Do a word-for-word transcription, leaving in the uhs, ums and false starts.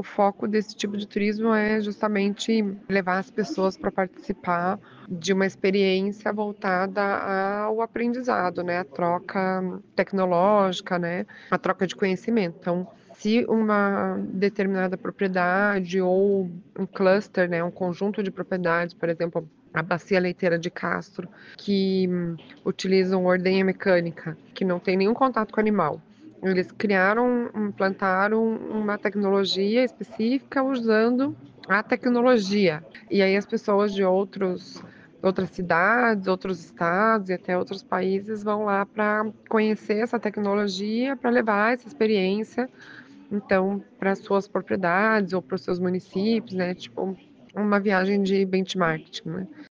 o foco desse tipo de turismo é justamente levar as pessoas para participar de uma experiência voltada ao aprendizado, né, a troca tecnológica, né, a troca de conhecimento. Então, se uma determinada propriedade ou um cluster, né, um conjunto de propriedades, por exemplo, a Bacia Leiteira de Castro, que hum, utilizam ordenha mecânica, que não tem nenhum contato com o animal. Eles criaram, implantaram uma tecnologia específica usando a tecnologia. E aí as pessoas de outros, outras cidades, outros estados e até outros países vão lá para conhecer essa tecnologia, para levar essa experiência, então, para suas propriedades ou para os seus municípios, né? Tipo, uma viagem de benchmarking, né?